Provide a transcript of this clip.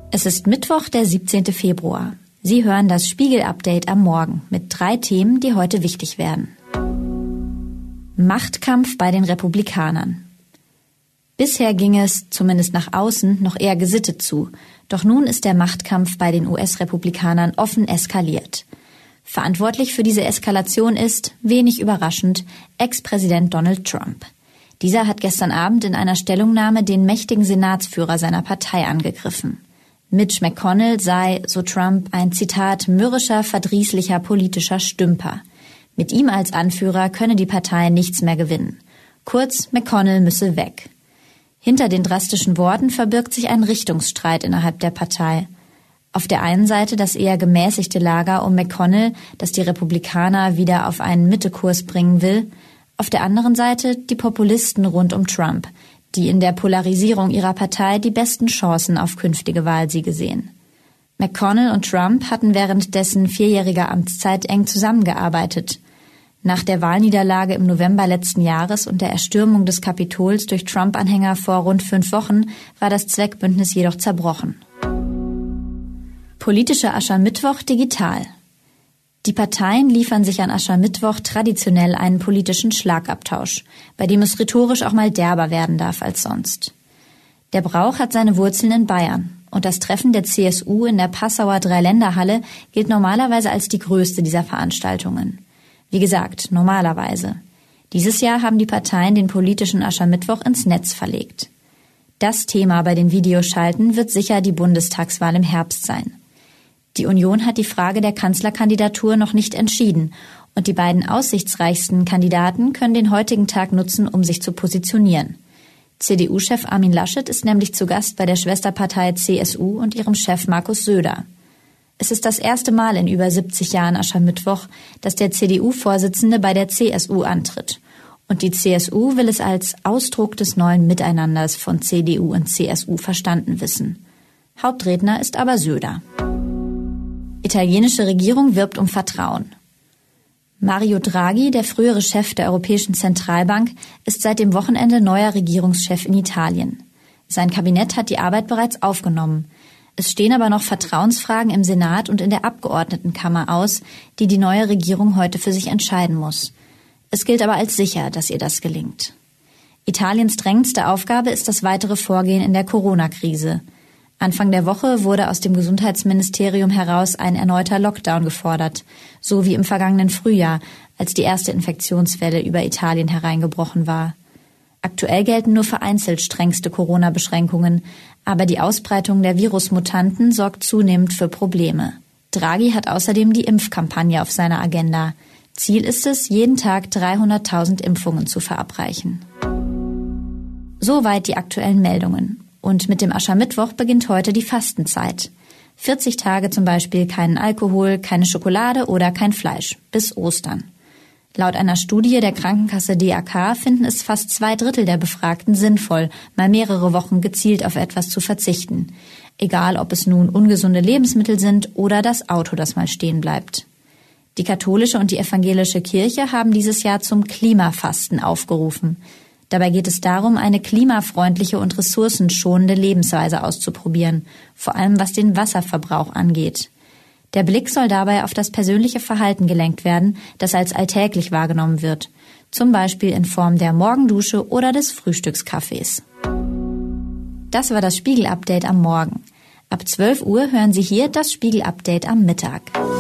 Es ist Mittwoch, der 17. Februar. Sie hören das Spiegel-Update am Morgen mit 3 Themen, die heute wichtig werden. Machtkampf bei den Republikanern. Bisher ging es, zumindest nach außen, noch eher gesittet zu. Doch nun ist der Machtkampf bei den US-Republikanern offen eskaliert. Verantwortlich für diese Eskalation ist, wenig überraschend, Ex-Präsident Donald Trump. Dieser hat gestern Abend in einer Stellungnahme den mächtigen Senatsführer seiner Partei angegriffen. Mitch McConnell sei, so Trump, ein Zitat mürrischer, verdrießlicher politischer Stümper. Mit ihm als Anführer könne die Partei nichts mehr gewinnen. Kurz, McConnell müsse weg. Hinter den drastischen Worten verbirgt sich ein Richtungsstreit innerhalb der Partei. Auf der einen Seite das eher gemäßigte Lager um McConnell, das die Republikaner wieder auf einen Mittekurs bringen will. Auf der anderen Seite die Populisten rund um Trump, die in der Polarisierung ihrer Partei die besten Chancen auf künftige Wahlsiege sehen. McConnell und Trump hatten während dessen 4-jähriger Amtszeit eng zusammengearbeitet. Nach der Wahlniederlage im November letzten Jahres und der Erstürmung des Kapitols durch Trump-Anhänger vor rund 5 Wochen war das Zweckbündnis jedoch zerbrochen. Politischer Aschermittwoch digital. Die Parteien liefern sich an Aschermittwoch traditionell einen politischen Schlagabtausch, bei dem es rhetorisch auch mal derber werden darf als sonst. Der Brauch hat seine Wurzeln in Bayern und das Treffen der CSU in der Passauer Dreiländerhalle gilt normalerweise als die größte dieser Veranstaltungen. Wie gesagt, normalerweise. Dieses Jahr haben die Parteien den politischen Aschermittwoch ins Netz verlegt. Das Thema bei den Videoschalten wird sicher die Bundestagswahl im Herbst sein. Die Union hat die Frage der Kanzlerkandidatur noch nicht entschieden und die beiden aussichtsreichsten Kandidaten können den heutigen Tag nutzen, um sich zu positionieren. CDU-Chef Armin Laschet ist nämlich zu Gast bei der Schwesterpartei CSU und ihrem Chef Markus Söder. Es ist das erste Mal in über 70 Jahren Aschermittwoch, dass der CDU-Vorsitzende bei der CSU antritt. Und die CSU will es als Ausdruck des neuen Miteinanders von CDU und CSU verstanden wissen. Hauptredner ist aber Söder. Italienische Regierung wirbt um Vertrauen. Mario Draghi, der frühere Chef der Europäischen Zentralbank, ist seit dem Wochenende neuer Regierungschef in Italien. Sein Kabinett hat die Arbeit bereits aufgenommen. Es stehen aber noch Vertrauensfragen im Senat und in der Abgeordnetenkammer aus, die die neue Regierung heute für sich entscheiden muss. Es gilt aber als sicher, dass ihr das gelingt. Italiens drängendste Aufgabe ist das weitere Vorgehen in der Corona-Krise. Anfang der Woche wurde aus dem Gesundheitsministerium heraus ein erneuter Lockdown gefordert, so wie im vergangenen Frühjahr, als die erste Infektionswelle über Italien hereingebrochen war. Aktuell gelten nur vereinzelt strengste Corona-Beschränkungen, aber die Ausbreitung der Virusmutanten sorgt zunehmend für Probleme. Draghi hat außerdem die Impfkampagne auf seiner Agenda. Ziel ist es, jeden Tag 300.000 Impfungen zu verabreichen. Soweit die aktuellen Meldungen. Und mit dem Aschermittwoch beginnt heute die Fastenzeit. 40 Tage zum Beispiel keinen Alkohol, keine Schokolade oder kein Fleisch. Bis Ostern. Laut einer Studie der Krankenkasse DAK finden es fast 2/3 der Befragten sinnvoll, mal mehrere Wochen gezielt auf etwas zu verzichten. Egal, ob es nun ungesunde Lebensmittel sind oder das Auto, das mal stehen bleibt. Die katholische und die evangelische Kirche haben dieses Jahr zum Klimafasten aufgerufen. Dabei geht es darum, eine klimafreundliche und ressourcenschonende Lebensweise auszuprobieren, vor allem was den Wasserverbrauch angeht. Der Blick soll dabei auf das persönliche Verhalten gelenkt werden, das als alltäglich wahrgenommen wird, zum Beispiel in Form der Morgendusche oder des Frühstückskaffees. Das war das Spiegel-Update am Morgen. Ab 12 Uhr hören Sie hier das Spiegel-Update am Mittag.